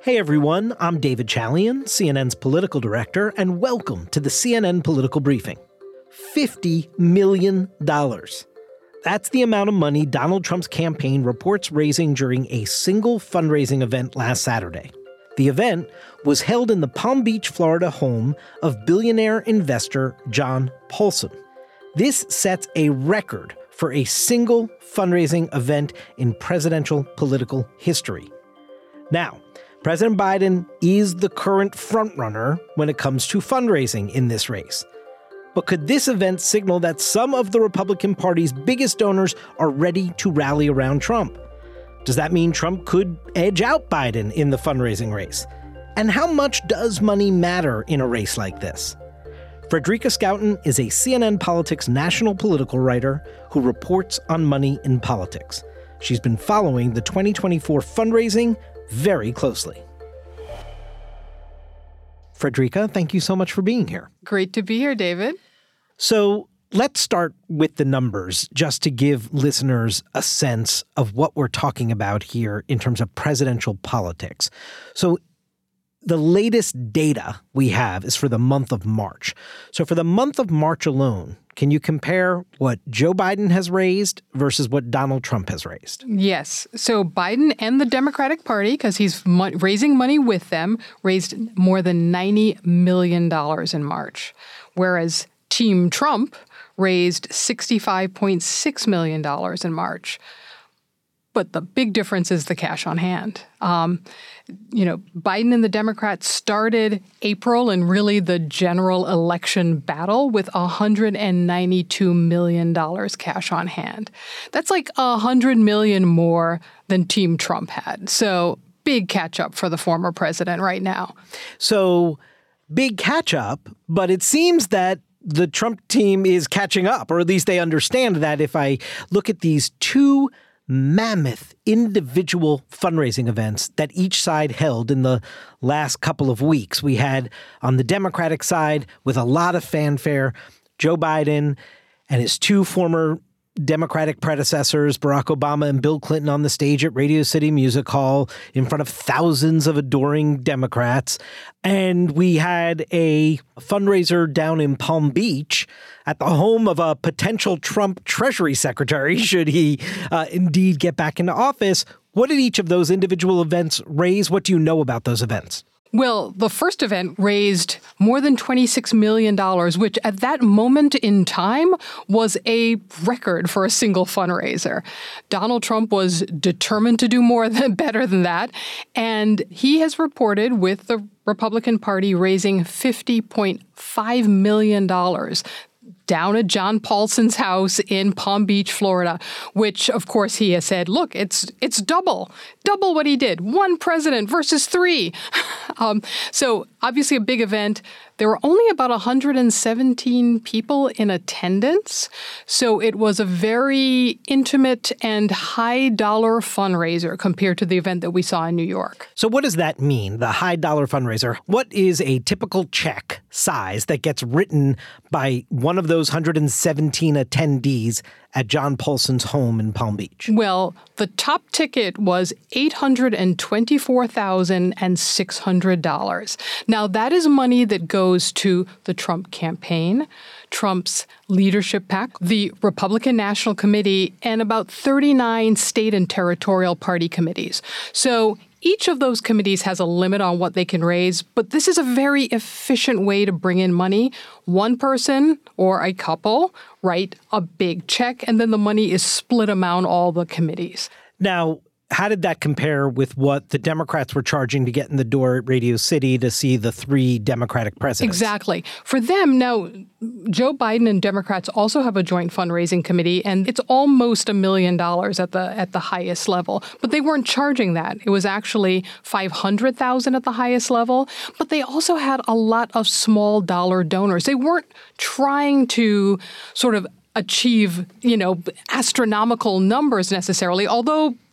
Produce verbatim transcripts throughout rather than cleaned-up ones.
Hey everyone, I'm David Chalian, C N N's political director, and welcome to the C N N Political Briefing. fifty million dollars. That's the amount of money Donald Trump's campaign reports raising during a single fundraising event last Saturday. The event was held in the Palm Beach, Florida home of billionaire investor John Paulson. This sets a record for a single fundraising event in presidential political history. Now, President Biden is the current frontrunner when it comes to fundraising in this race. But could this event signal that some of the Republican Party's biggest donors are ready to rally around Trump? Does that mean Trump could edge out Biden in the fundraising race? And how much does money matter in a race like this? Fredrika Schouten is a C N N Politics national political writer who reports on money in politics. She's been following the twenty twenty-four fundraising very closely. Fredrika, thank you so much for being here. Great to be here, David. So let's start with the numbers, just to give listeners a sense of what we're talking about here in terms of presidential politics. So the latest data we have is for the month of March. So for the month of March alone, can you compare what Joe Biden has raised versus what Donald Trump has raised? Yes. So Biden and the Democratic Party, because he's mo- raising money with them, raised more than ninety million dollars in March, whereas Team Trump raised sixty-five point six million dollars in March. But the big difference is the cash on hand. Um, you know, Biden and the Democrats started April and really the general election battle with one hundred ninety-two million dollars cash on hand. That's like one hundred million dollars more than Team Trump had. So big catch up for the former president right now. So big catch up, but it seems that the Trump team is catching up, or at least they understand that. If I look at these two mammoth individual fundraising events that each side held in the last couple of weeks. We had on the Democratic side, with a lot of fanfare, Joe Biden and his two former Democratic predecessors, Barack Obama and Bill Clinton, on the stage at Radio City Music Hall in front of thousands of adoring Democrats. And we had a fundraiser down in Palm Beach at the home of a potential Trump Treasury Secretary, should he uh, indeed get back into office. What did each of those individual events raise? What do you know about those events? Well, the first event raised more than twenty-six million dollars, which at that moment in time was a record for a single fundraiser. Donald Trump was determined to do more than better than that, and he has reported with the Republican Party raising fifty point five million dollars down at John Paulson's house in Palm Beach, Florida, which, of course, he has said, look, it's it's double, double what he did. One president versus three. um, so obviously a big event. There were only about one hundred seventeen people in attendance. So it was a very intimate and high-dollar fundraiser compared to the event that we saw in New York. So what does that mean, the high-dollar fundraiser? What is a typical check size that gets written by one of those one hundred seventeen attendees at John Paulson's home in Palm Beach? Well, the top ticket was eight hundred twenty-four thousand six hundred dollars. Now, that is money that goes to the Trump campaign, Trump's leadership PAC, the Republican National Committee, and about thirty-nine state and territorial party committees. So each of those committees has a limit on what they can raise, but this is a very efficient way to bring in money. One person or a couple write a big check, and then the money is split among all the committees. Now, how did that compare with what the Democrats were charging to get in the door at Radio City to see the three Democratic presidents? Exactly. For them, now, Joe Biden and Democrats also have a joint fundraising committee, and it's almost a million dollars at the at the highest level. But they weren't charging that. It was actually five hundred thousand dollars at the highest level. But they also had a lot of small dollar donors. They weren't trying to sort of achieve, you know, astronomical numbers necessarily, although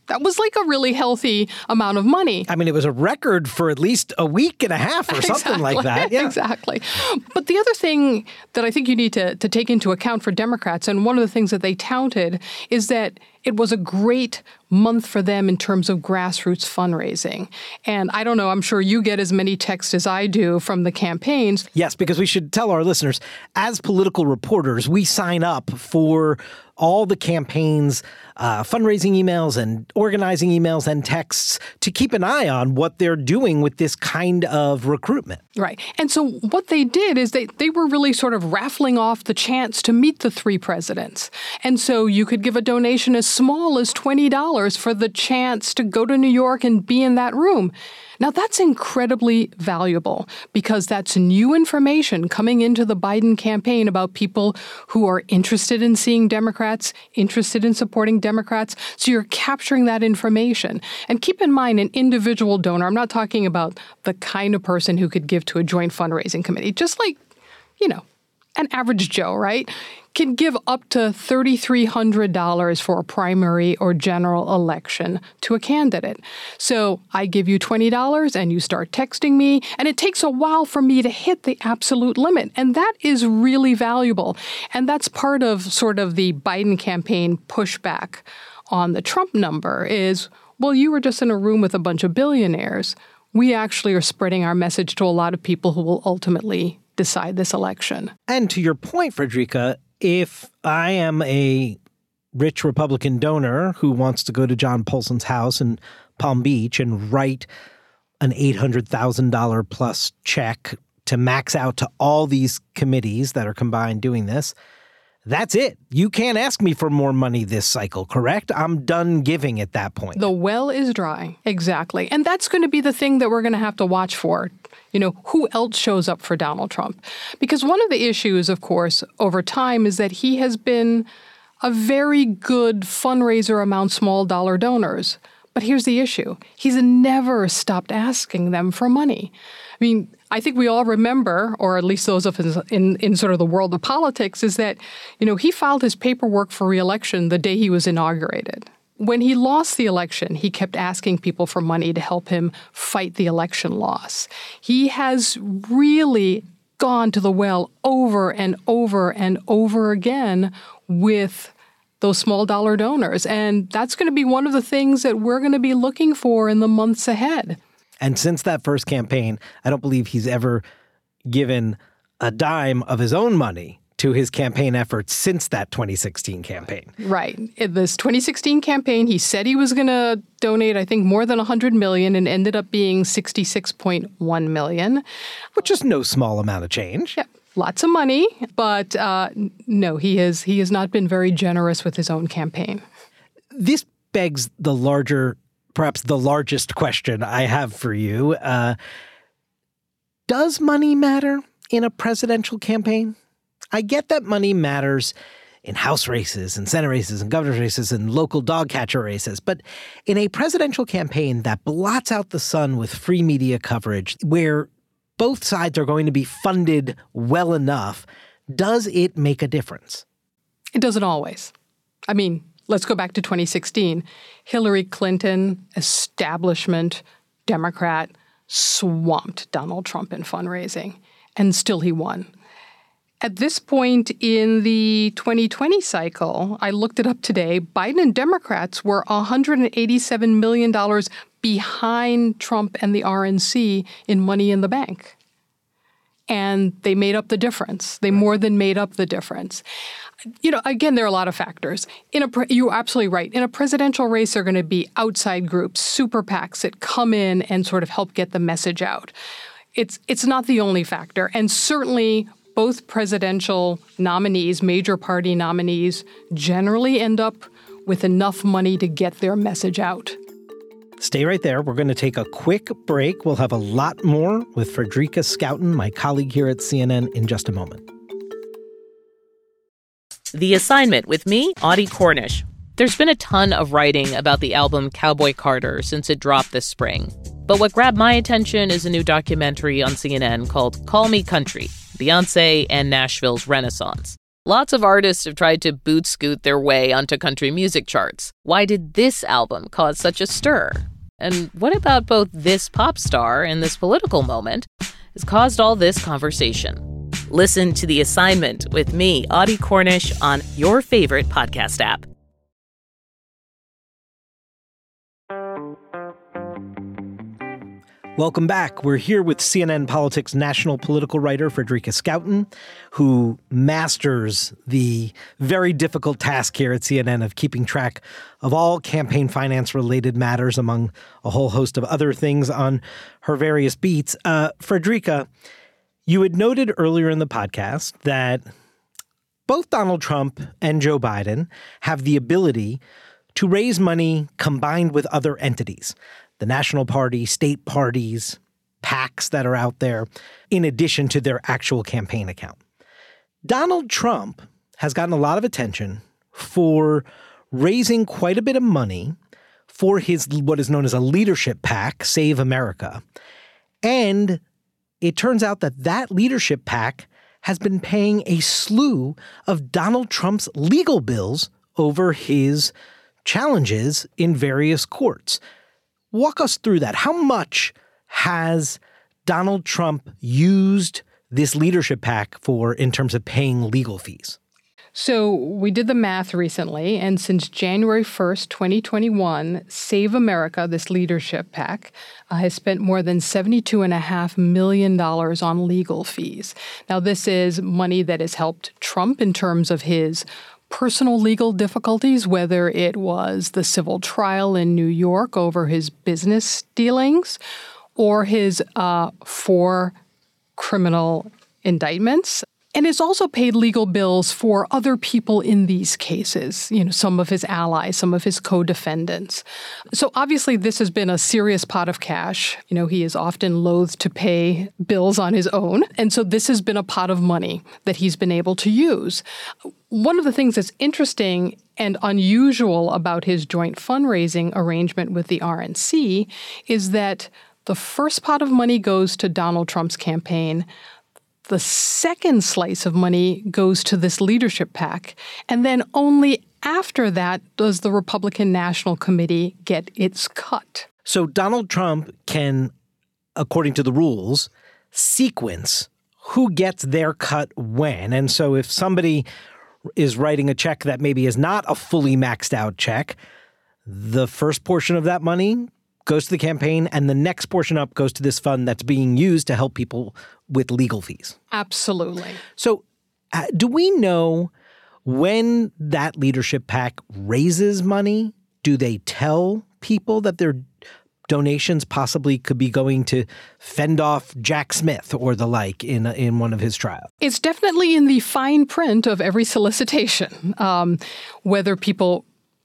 That was like a really healthy amount of money. I mean, it was a record for at least a week and a half or exactly. something like that. Yeah. Exactly. But the other thing that I think you need to, to take into account for Democrats, and one of the things that they touted, is that it was a great month for them in terms of grassroots fundraising. And I don't know, I'm sure you get as many texts as I do from the campaigns. Yes, because we should tell our listeners, as political reporters, we sign up for all the campaigns, uh, fundraising emails and organizing emails and texts to keep an eye on what they're doing with this kind of recruitment. Right. And so what they did is they, they were really sort of raffling off the chance to meet the three presidents. And so you could give a donation as small as twenty dollars for the chance to go to New York and be in that room. Now, that's incredibly valuable because that's new information coming into the Biden campaign about people who are interested in seeing Democrats, interested in supporting Democrats. So you're capturing that information. And keep in mind, an individual donor, I'm not talking about the kind of person who could give to a joint fundraising committee, just like, you know, an average Joe, right, can give up to three thousand three hundred dollars for a primary or general election to a candidate. So I give you twenty dollars and you start texting me, and it takes a while for me to hit the absolute limit. And that is really valuable. And that's part of sort of the Biden campaign pushback on the Trump number is, well, you were just in a room with a bunch of billionaires. We actually are spreading our message to a lot of people who will ultimately decide this election. And to your point, Frederica, if I am a rich Republican donor who wants to go to John Polson's house in Palm Beach and write an eight hundred thousand dollars plus check to max out to all these committees that are combined doing this, that's it. You can't ask me for more money this cycle, correct? I'm done giving at that point. The well is dry. Exactly. And that's going to be the thing that we're going to have to watch for. You know, who else shows up for Donald Trump? Because one of the issues, of course, over time is that he has been a very good fundraiser among small dollar donors. But here's the issue. He's never stopped asking them for money. I mean, I think we all remember, or at least those of us in, in sort of the world of politics, is that, you know, he filed his paperwork for re-election the day he was inaugurated. When he lost the election, he kept asking people for money to help him fight the election loss. He has really gone to the well over and over and over again with those small dollar donors. And that's going to be one of the things that we're going to be looking for in the months ahead. And since that first campaign, I don't believe he's ever given a dime of his own money to his campaign efforts since that twenty sixteen campaign. Right. In this twenty sixteen campaign, he said he was going to donate, I think, more than one hundred million dollars and ended up being sixty-six point one million dollars. Which is no small amount of change. Yeah. Lots of money, but uh, no, he has he has not been very generous with his own campaign. This begs the larger, perhaps the largest question I have for you. Uh, does money matter in a presidential campaign? I get that money matters in House races and Senate races and governor's races and local dog catcher races. But in a presidential campaign that blots out the sun with free media coverage, where both sides are going to be funded well enough, does it make a difference? It doesn't always. I mean, let's go back to twenty sixteen. Hillary Clinton, establishment, Democrat, swamped Donald Trump in fundraising, and still he won. At this point in the twenty twenty cycle, I looked it up today, Biden and Democrats were one hundred eighty-seven million dollars behind Trump and the R N C in money in the bank. And they made up the difference. They more than made up the difference. You know, again, there are a lot of factors. In a pre- you're absolutely right. In a presidential race, there are going to be outside groups, super PACs that come in and sort of help get the message out. It's it's not the only factor. And certainly both presidential nominees, major party nominees, generally end up with enough money to get their message out. Stay right there. We're going to take a quick break. We'll have a lot more with Frederica Schouten, my colleague here at C N N, in just a moment. The Assignment with me, Audie Cornish. There's been a ton of writing about the album Cowboy Carter since it dropped this spring. But what grabbed my attention is a new documentary on C N N called Call Me Country, Beyonce and Nashville's Renaissance. Lots of artists have tried to boot scoot their way onto country music charts. Why did this album cause such a stir? And what about both this pop star and this political moment has caused all this conversation? Listen to The Assignment with me, Audie Cornish, on your favorite podcast app. Welcome back. We're here with C N N Politics national political writer Fredrika Schouten, who masters the very difficult task here at C N N of keeping track of all campaign finance-related matters, among a whole host of other things on her various beats. Uh, Fredrika, you had noted earlier in the podcast that both Donald Trump and Joe Biden have the ability to raise money combined with other entities. The national party, state parties, PACs that are out there, in addition to their actual campaign account. Donald Trump has gotten a lot of attention for raising quite a bit of money for his what is known as a leadership PAC, Save America. And it turns out that that leadership PAC has been paying a slew of Donald Trump's legal bills over his challenges in various courts. Walk us through that. How much has Donald Trump used this leadership PAC for in terms of paying legal fees? So we did the math recently, and since January first, twenty twenty-one, Save America, this leadership PAC, uh, has spent more than seventy-two point five million dollars on legal fees. Now, this is money that has helped Trump in terms of his personal legal difficulties, whether it was the civil trial in New York over his business dealings or his uh, four criminal indictments. And it's also paid legal bills for other people in these cases, you know, some of his allies, some of his co-defendants. So obviously this has been a serious pot of cash. You know, he is often loath to pay bills on his own. And so this has been a pot of money that he's been able to use. One of the things that's interesting and unusual about his joint fundraising arrangement with the R N C is that the first pot of money goes to Donald Trump's campaign. The second slice of money goes to this leadership PAC. And then only after that does the Republican National Committee get its cut. So Donald Trump can, according to the rules, sequence who gets their cut when. And so if somebody is writing a check that maybe is not a fully maxed out check, the first portion of that money goes to the campaign, and the next portion up goes to this fund that's being used to help people with legal fees. Absolutely. So uh, do we know when that leadership PAC raises money? Do they tell people that their donations possibly could be going to fend off Jack Smith or the like in in one of his trials? It's definitely in the fine print of every solicitation. Um, whether people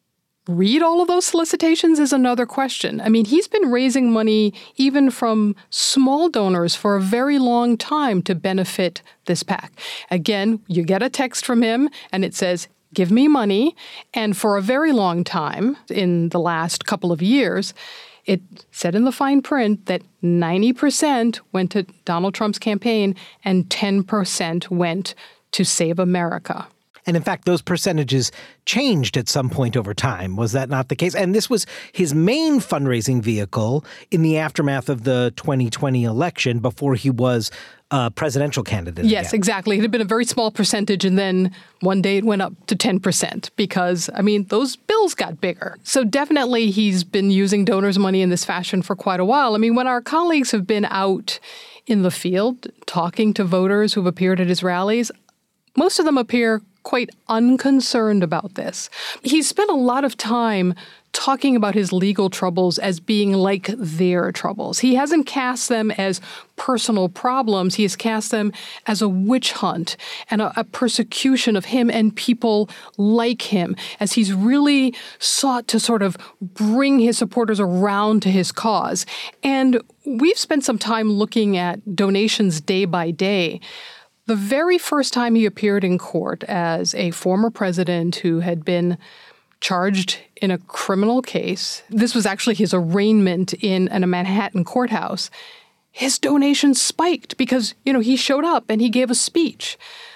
read all of those solicitations is another question. I mean, he's been raising money even from small donors for a very long time to benefit this PAC. Again, you get a text from him and it says, give me money. And for a very long time, in the last couple of years, it said in the fine print that ninety percent went to Donald Trump's campaign and ten percent went to Save America. And in fact, those percentages changed at some point over time. Was that not the case? And this was his main fundraising vehicle in the aftermath of the twenty twenty election before he was a presidential candidate. Yes, again. exactly. It had been a very small percentage, and then one day it went up to ten percent because, I mean, those bills got bigger. So definitely he's been using donors' money in this fashion for quite a while. I mean, when our colleagues have been out in the field talking to voters who've appeared at his rallies, most of them appear quite unconcerned about this. He's spent a lot of time talking about his legal troubles as being like their troubles. He hasn't cast them as personal problems. He has cast them as a witch hunt and a, a persecution of him and people like him, as he's really sought to sort of bring his supporters around to his cause. And we've spent some time looking at donations day by day. The very first time he appeared in court as a former president who had been charged in a criminal case, this was actually his arraignment in, in a Manhattan courthouse, his donations spiked because, you know, he showed up and he gave a speech.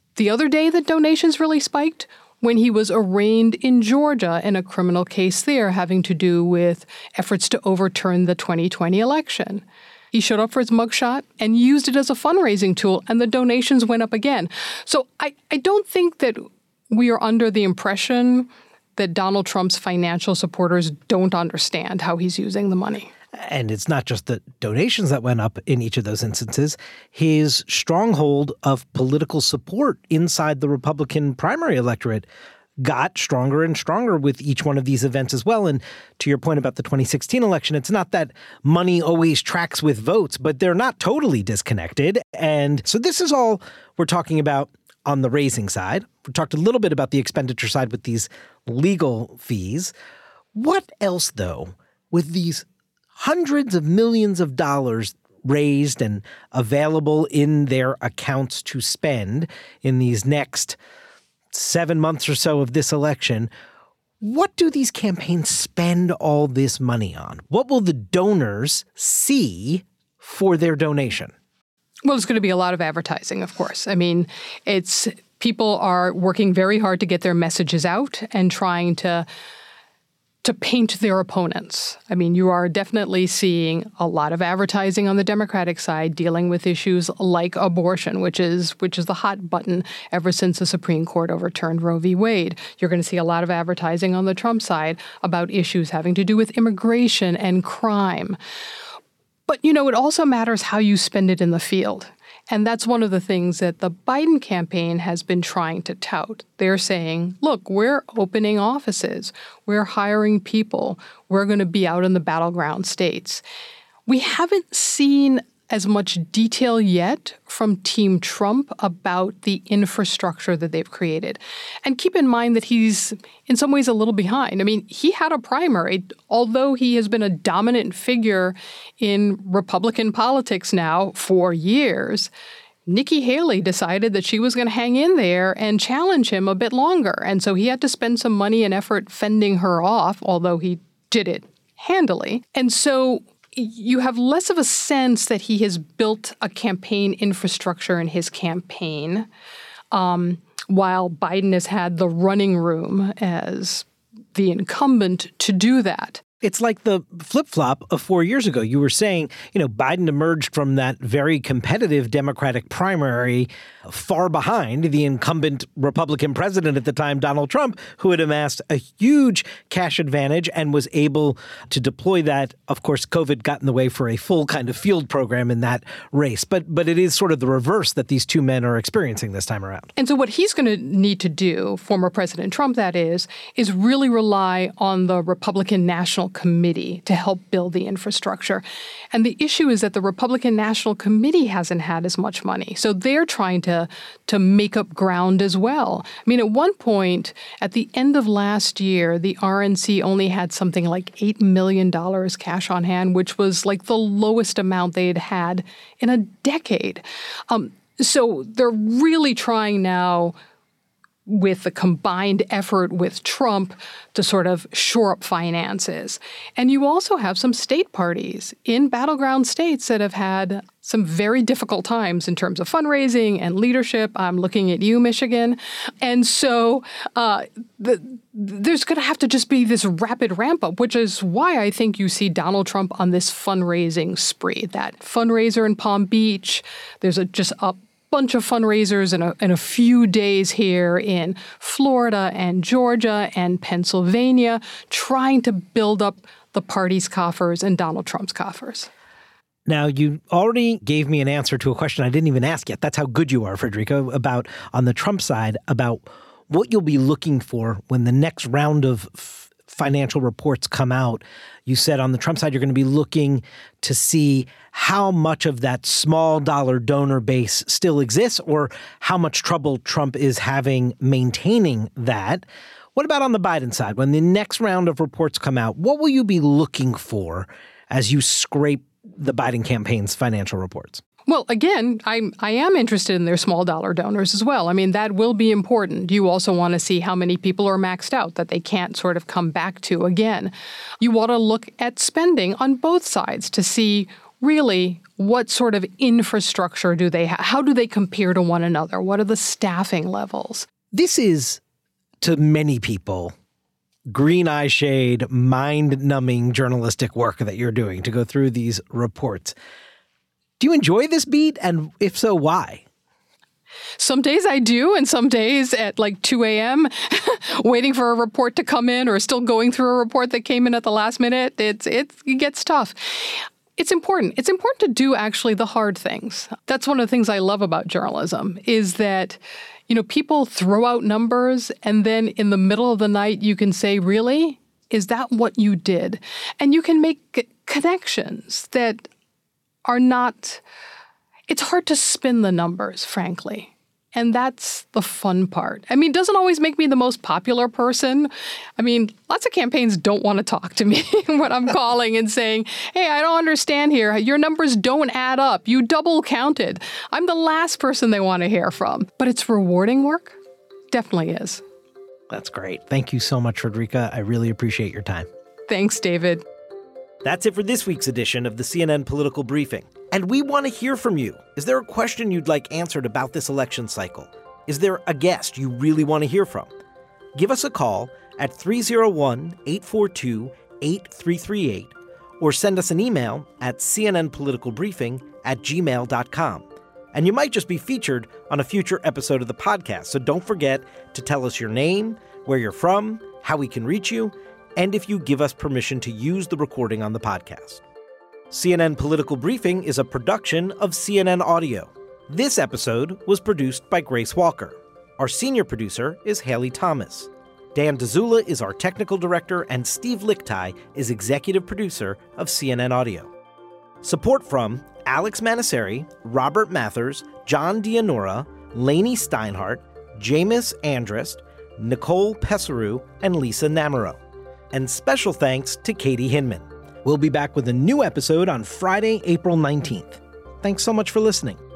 The other day that donations really spiked, when he was arraigned in Georgia in a criminal case there having to do with efforts to overturn the twenty twenty election. He showed up for his mugshot and used it as a fundraising tool, and the donations went up again. So I, I don't think that we are under the impression that Donald Trump's financial supporters don't understand how he's using the money. And it's not just the donations that went up in each of those instances. His stronghold of political support inside the Republican primary electorate got stronger and stronger with each one of these events as well. And to your point about the twenty sixteen election, it's not that money always tracks with votes, but they're not totally disconnected. And so this is all we're talking about on the raising side. We talked a little bit about the expenditure side with these legal fees. What else, though, with these hundreds of millions of dollars raised and available in their accounts to spend in these next seven months or so of this election, what do these campaigns spend all this money on? What will the donors see for their donation? Well, it's going to be a lot of advertising, of course. I mean, it's people are working very hard to get their messages out and trying to to paint their opponents. I mean, you are definitely seeing a lot of advertising on the Democratic side dealing with issues like abortion, which is which is the hot button ever since the Supreme Court overturned Roe v. Wade. You're going to see a lot of advertising on the Trump side about issues having to do with immigration and crime. But, you know, it also matters how you spend it in the field. And that's one of the things that the Biden campaign has been trying to tout. They're saying, look, we're opening offices. We're hiring people. We're going to be out in the battleground states. We haven't seen as much detail yet from Team Trump about the infrastructure that they've created. And keep in mind that he's in some ways a little behind. I mean, he had a primary, although he has been a dominant figure in Republican politics now for years. Nikki Haley decided that she was going to hang in there and challenge him a bit longer. And so he had to spend some money and effort fending her off, although he did it handily. And so you have less of a sense that he has built a campaign infrastructure in his campaign, um, while Biden has had the running room as the incumbent to do that. It's like the flip-flop of four years ago. You were saying, you know, Biden emerged from that very competitive Democratic primary far behind the incumbent Republican president at the time, Donald Trump, who had amassed a huge cash advantage and was able to deploy that. Of course, COVID got in the way for a full kind of field program in that race. But but it is sort of the reverse that these two men are experiencing this time around. And so what he's going to need to do, former President Trump that is, is really rely on the Republican National Committee to help build the infrastructure. And the issue is that the Republican National Committee hasn't had as much money. So they're trying to, to make up ground as well. I mean, at one point, at the end of last year, the R N C only had something like eight million dollars cash on hand, which was like the lowest amount they had had in a decade. Um, so they're really trying now with the combined effort with Trump to sort of shore up finances. And you also have some state parties in battleground states that have had some very difficult times in terms of fundraising and leadership. I'm looking at you, Michigan. And so uh, the, there's going to have to just be this rapid ramp up, which is why I think you see Donald Trump on this fundraising spree. That fundraiser in Palm Beach, there's a, just a bunch of fundraisers in a, in a few days here in Florida and Georgia and Pennsylvania, trying to build up the party's coffers and Donald Trump's coffers. Now, you already gave me an answer to a question I didn't even ask yet. That's how good you are, Frederica, about on the Trump side, about what you'll be looking for when the next round of f- financial reports come out. You said on the Trump side, you're going to be looking to see how much of that small dollar donor base still exists or how much trouble Trump is having maintaining that. What about on the Biden side? When the next round of reports come out, what will you be looking for as you scrape the Biden campaign's financial reports? Well, again, I'm, I am interested in their small dollar donors as well. I mean, that will be important. You also want to see how many people are maxed out that they can't sort of come back to again. You want to look at spending on both sides to see really, what sort of infrastructure do they have? How do they compare to one another? What are the staffing levels? This is, to many people, green eye shade, mind-numbing journalistic work that you're doing to go through these reports. Do you enjoy this beat? And if so, why? Some days I do, and some days at like two a.m., waiting for a report to come in or still going through a report that came in at the last minute, it's, it's, it gets tough. It's important. It's important to do actually the hard things. That's one of the things I love about journalism is that, you know, people throw out numbers and then in the middle of the night you can say, really? Is that what you did? And you can make connections that are not... It's hard to spin the numbers, frankly. And that's the fun part. I mean, it doesn't always make me the most popular person. I mean, lots of campaigns don't want to talk to me when I'm calling and saying, hey, I don't understand here. Your numbers don't add up. You double counted. I'm the last person they want to hear from. But it's rewarding work. Definitely is. That's great. Thank you so much, Frederica. I really appreciate your time. Thanks, David. That's it for this week's edition of the C N N Political Briefing. And we want to hear from you. Is there a question you'd like answered about this election cycle? Is there a guest you really want to hear from? Give us a call at three oh one, eight four two, eight three three eight or send us an email at c n n political briefing at gmail dot com. And you might just be featured on a future episode of the podcast, so don't forget to tell us your name, where you're from, how we can reach you, and if you give us permission to use the recording on the podcast. C N N Political Briefing is a production of C N N Audio. This episode was produced by Grace Walker. Our senior producer is Haley Thomas. Dan Dzula is our technical director, and Steve Lichtai is executive producer of C N N Audio. Support from Alex Manasseri, Robert Mathers, John Dianora, Lainey Steinhardt, Jameis Andrist, Nicole Pesaru, and Lisa Namaro. And special thanks to Katie Hinman. We'll be back with a new episode on Friday, April nineteenth. Thanks so much for listening.